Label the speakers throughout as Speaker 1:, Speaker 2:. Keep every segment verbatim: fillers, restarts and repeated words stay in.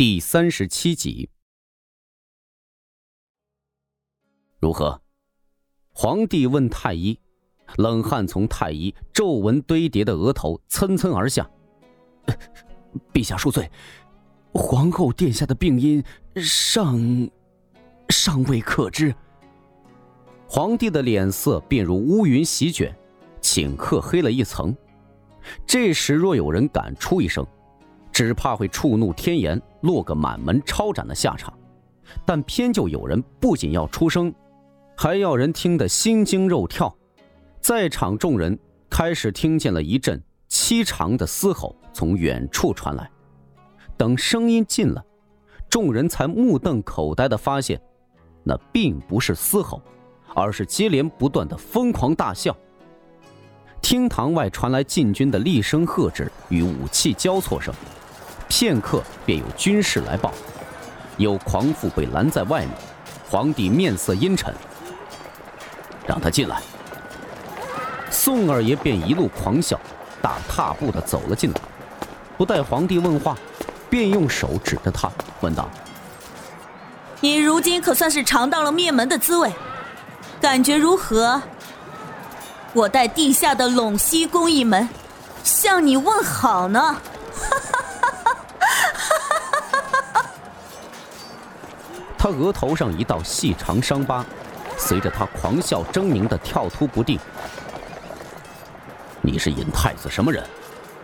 Speaker 1: 第三十七集。如何？皇帝问太医，冷汗从太医皱纹堆叠的额头蹭蹭而下。
Speaker 2: 陛下恕罪，皇后殿下的病因尚尚未可知。
Speaker 1: 皇帝的脸色便如乌云席卷，顷刻黑了一层。这时若有人敢出一声，只怕会触怒天颜，落个满门抄斩的下场。但偏就有人不仅要出声，还要人听得心惊肉跳。在场众人开始听见了一阵凄长的嘶吼从远处传来。等声音近了，众人才目瞪口呆地发现，那并不是嘶吼，而是接连不断的疯狂大笑。厅堂外传来禁军的厉声喝止与武器交错声，片刻便有军士来报，有狂妇被拦在外面。皇帝面色阴沉，让他进来。宋二爷便一路狂笑，大踏步地走了进来，不待皇帝问话，便用手指着他问道：
Speaker 3: 你如今可算是尝到了灭门的滋味，感觉如何？我带地下的陇西宫一门向你问好呢。
Speaker 1: 他额头上一道细长伤疤，随着他狂笑狰狞的跳突不定。你是尹太子什么人？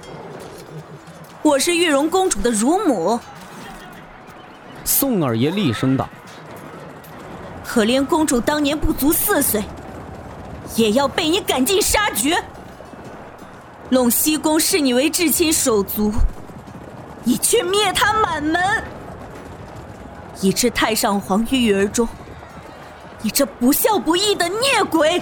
Speaker 3: 我是玉容公主的乳母。
Speaker 1: 宋二爷厉声道：
Speaker 3: 可怜公主当年不足四岁，也要被你赶尽杀绝。陇西宫视你为至亲手足，你却灭他满门，以致太上皇郁郁而终。你这不孝不义的孽鬼！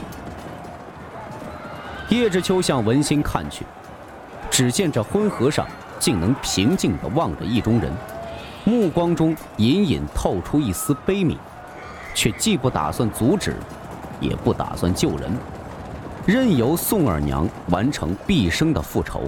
Speaker 1: 叶知秋向文心看去，只见这昏和尚竟能平静地望着意中人，目光中隐隐透出一丝悲悯，却既不打算阻止，也不打算救人，任由宋二娘完成毕生的复仇。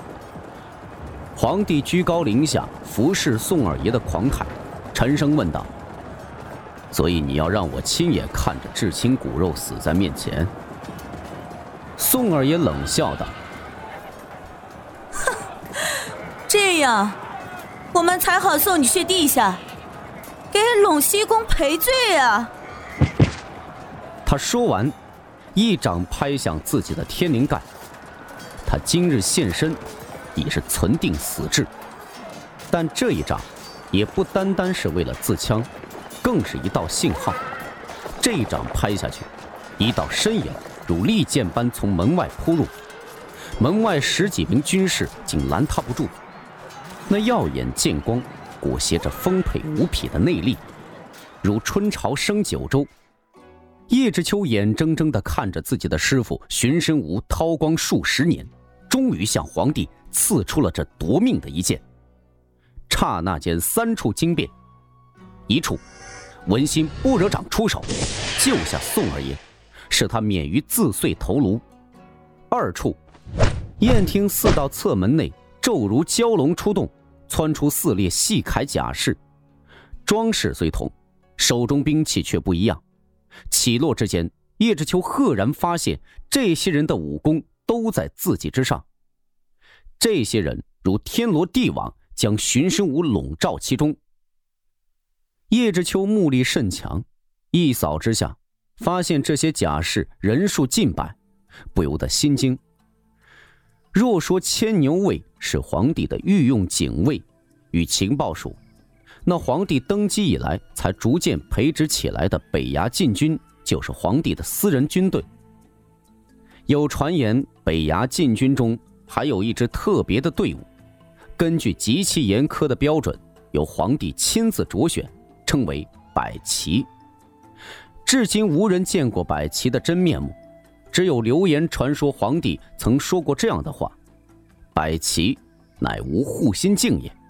Speaker 1: 皇帝居高临下俯视宋二爷的狂态，沉声问道：所以你要让我亲眼看着至亲骨肉死在面前？宋二爷冷笑道：
Speaker 3: 哼，这样我们才好送你去地下给陇西宫赔罪啊。
Speaker 1: 他说完一掌拍向自己的天灵盖。他今日现身已是存定死志，但这一掌也不单单是为了自戕，更是一道信号。这一掌拍下去，一道身影如利箭般从门外扑入，门外十几名军士竟拦他不住。那耀眼剑光裹挟着丰沛无匹的内力，如春潮生九州。叶知秋眼睁睁地看着自己的师父荀申无韬光数十年，终于向皇帝刺出了这夺命的一剑。刹那间三处惊变，一处文心不惹掌出手救下宋二爷，使他免于自碎头颅；二处宴厅四道侧门内骤如蛟龙出动，窜出四列细铠甲士，装饰虽同，手中兵器却不一样。起落之间，叶知秋赫然发现这些人的武功都在自己之上。这些人如天罗地网，将荀申无笼罩其中。叶知秋目力甚强，一扫之下发现这些甲士人数近百，不由得心惊。若说牵牛卫是皇帝的御用警卫与情报署，那皇帝登基以来才逐渐培植起来的北衙禁军就是皇帝的私人军队。有传言北衙禁军中还有一支特别的队伍，根据极其严苛的标准，由皇帝亲自擢选，称为百骑。至今无人见过百骑的真面目，只有流言传说皇帝曾说过这样的话：百骑乃无护心镜也。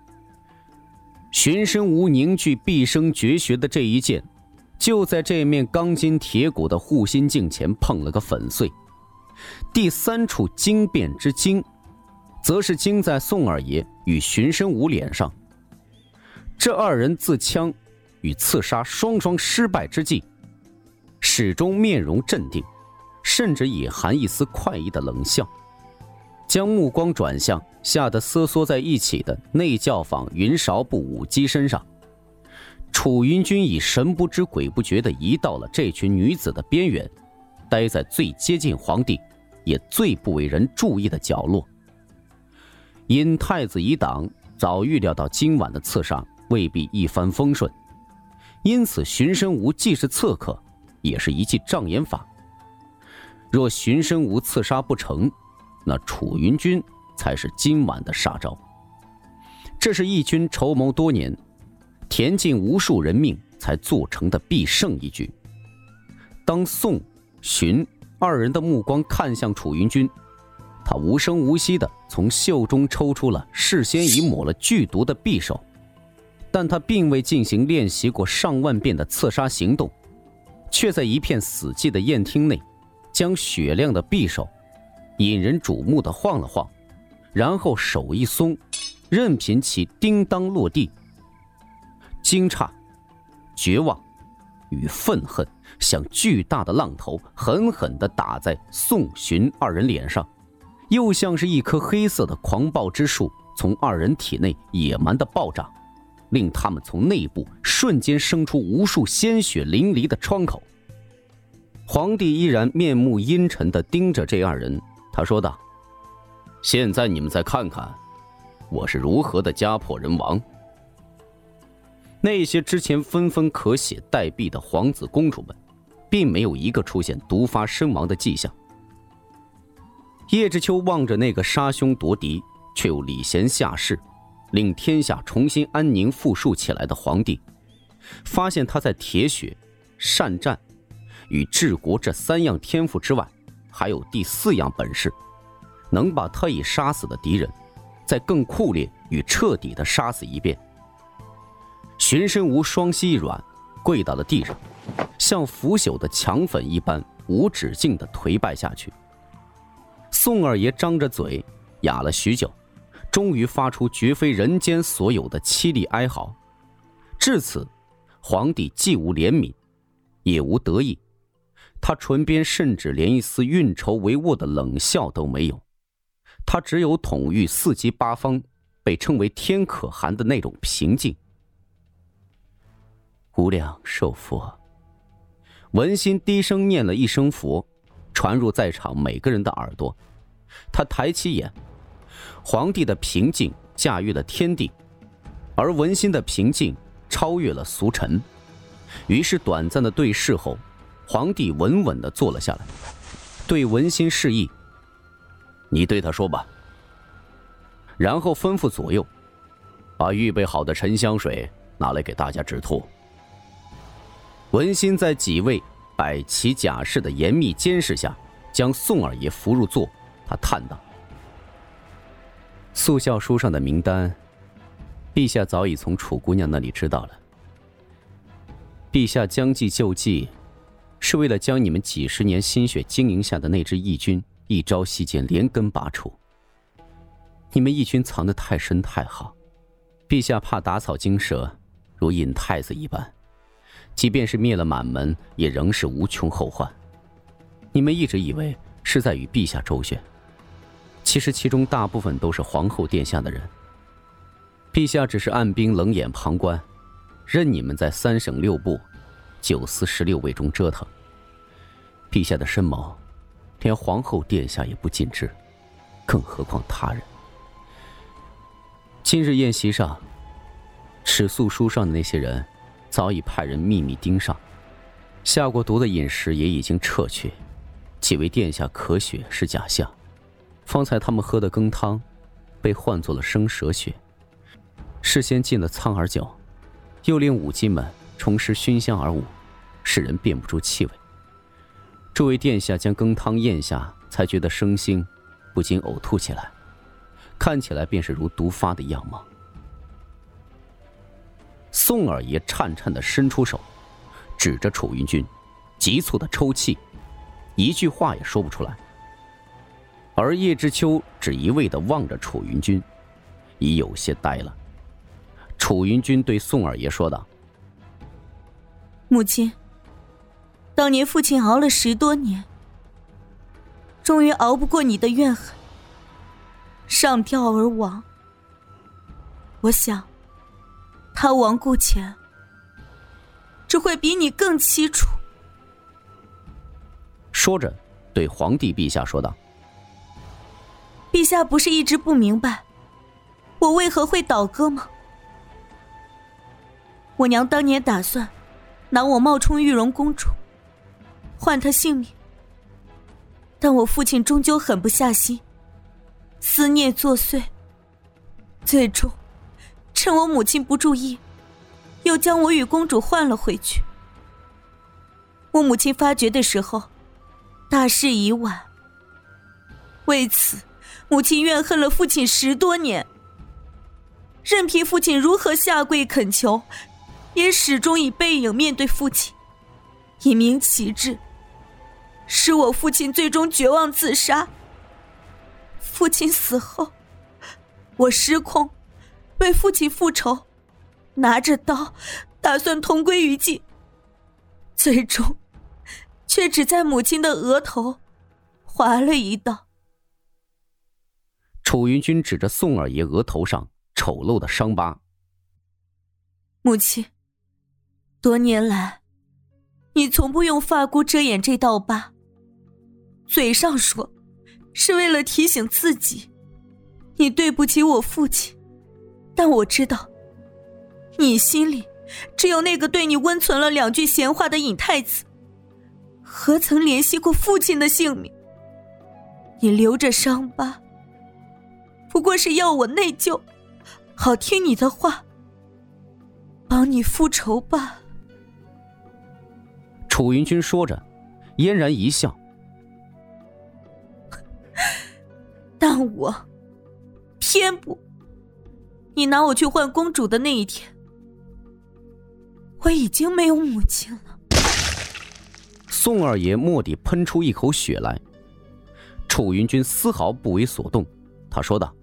Speaker 1: 荀申无凝聚毕生绝学的这一剑，就在这面钢筋铁骨的护心镜前碰了个粉碎。第三处惊变之惊，则是惊在宋二爷与荀申无脸上。 这二人自枪与刺杀双双失败之际，始终面容镇定，甚至也含一丝快意的冷笑，将目光转向吓得瑟缩在一起的内教坊云韶部舞姬身上。楚云君已神不知鬼不觉地移到了这群女子的边缘，待在最接近皇帝也最不为人注意的角落。因太子一党早预料到今晚的刺杀未必一帆风顺，因此荀申无既是刺客，也是一记障眼法。若荀申无刺杀不成，那楚云君才是今晚的杀招。这是义军筹谋多年，填尽无数人命才做成的必胜一局。当宋、荀二人的目光看向楚云君，他无声无息地从袖中抽出了事先已抹了剧毒的匕首，但他并未进行练习过上万遍的刺杀行动，却在一片死寂的宴厅内，将雪亮的匕首引人瞩目地晃了晃，然后手一松，任凭其叮当落地。惊诧、绝望与愤恨像巨大的浪头狠狠地打在宋、荀二人脸上，又像是一棵黑色的狂暴之树从二人体内野蛮地暴涨，令他们从内部瞬间生出无数鲜血淋漓的疮口。皇帝依然面目阴沉地盯着这二人，他说道：现在你们再看看我是如何的家破人亡。那些之前纷纷咳血待毙的皇子公主们，并没有一个出现毒发身亡的迹象。叶知秋望着那个杀兄夺嫡却又礼贤下士，令天下重新安宁富庶起来的皇帝，发现他在铁血、善战与治国这三样天赋之外，还有第四样本事，能把他已杀死的敌人再更酷烈与彻底地杀死一遍。荀申无双膝一软，跪到了地上，像腐朽的墙粉一般无止境地颓败下去。宋二爷张着嘴哑了许久，终于发出绝非人间所有的凄厉哀嚎。至此，皇帝既无怜悯也无得意，他唇边甚至连一丝运筹帷幄的冷笑都没有，他只有统御四极八方，被称为天可汗的那种平静。无量寿佛。文心低声念了一声佛，传入在场每个人的耳朵。他抬起眼，皇帝的平静驾驭了天地，而文心的平静超越了俗尘。于是短暂的对视后，皇帝稳稳地坐了下来，对文心示意：你对他说吧。然后吩咐左右，把预备好的沉香水拿来给大家止吐。文心在几位摆旗甲士的严密监视下，将宋二爷扶入座。他叹道：速效书上的名单，陛下早已从楚姑娘那里知道了。陛下将计就计，是为了将你们几十年心血经营下的那支义军一朝夕间连根拔除。你们义军藏得太深太好，陛下怕打草惊蛇，如尹太子一般，即便是灭了满门，也仍是无穷后患。你们一直以为是在与陛下周旋，其实其中大部分都是皇后殿下的人。陛下只是按兵冷眼旁观，任你们在三省六部、九司十六卫中折腾。陛下的深谋，连皇后殿下也不尽知，更何况他人。今日宴席上，尺素书上的那些人早已派人秘密盯上，下过毒的饮食也已经撤去，几位殿下咳血是假象。方才他们喝的羹汤被换作了生蛇血，事先进了苍耳酒，又令舞姬们重施熏香而舞，使人辨不出气味。诸位殿下将羹汤咽下，才觉得生腥，不禁呕吐起来，看起来便是如毒发的样貌。宋二爷颤颤地伸出手，指着楚云君，急促地抽泣，一句话也说不出来。而叶知秋只一味地望着楚云君，已有些呆了。 楚云君对宋二爷说道：
Speaker 3: 母亲，当年父亲熬了十多年，终于熬不过你的怨恨，上吊而亡。我想他亡故前只会比你更凄楚。
Speaker 1: 说着对皇帝陛下说道：
Speaker 3: 陛下不是一直不明白我为何会倒戈吗？我娘当年打算拿我冒充玉容公主换她性命，但我父亲终究狠不下心，思念作祟，最终趁我母亲不注意，又将我与公主换了回去。我母亲发觉的时候，大事已晚。为此，母亲怨恨了父亲十多年，任凭父亲如何下跪恳求，也始终以背影面对父亲，以明其志，使我父亲最终绝望自杀。父亲死后，我失控，为父亲复仇，拿着刀打算同归于尽，最终却只在母亲的额头划了一道。
Speaker 1: 楚云君指着宋二爷额头上丑陋的伤疤：
Speaker 3: 母亲，多年来你从不用发箍遮掩这道疤，嘴上说是为了提醒自己你对不起我父亲，但我知道你心里只有那个对你温存了两句闲话的尹太子，何曾怜惜过父亲的性命？你留着伤疤不过是要我内疚，好听你的话，帮你复仇罢了。
Speaker 1: 楚云君说着嫣然一笑：
Speaker 3: 但我偏不。你拿我去换公主的那一天，我已经没有母亲了。
Speaker 1: 宋二爷蓦地喷出一口血来，楚云君丝毫不为所动，他说道：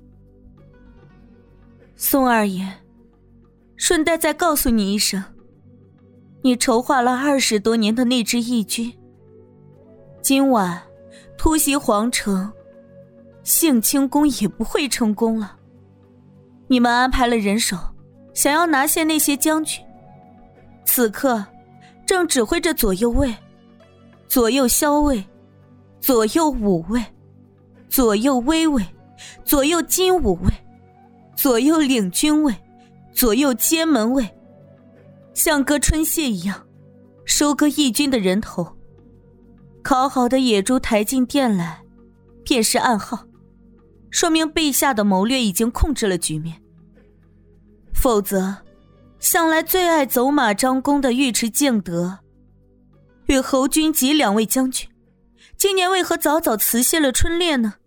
Speaker 3: 宋二爷，顺带再告诉你一声，你筹划了二十多年的那支义军，今晚突袭皇城，兴清宫也不会成功了。你们安排了人手，想要拿下那些将军，此刻正指挥着左右卫、左右骁卫、左右武卫、左右威卫、左右金武卫、左右领军卫、左右监门卫，像割春蟹一样收割义军的人头。烤好的野猪抬进殿来，便是暗号，说明陛下的谋略已经控制了局面。否则，向来最爱走马张弓的尉迟敬德与侯君集两位将军，今年为何早早辞谢了春猎呢？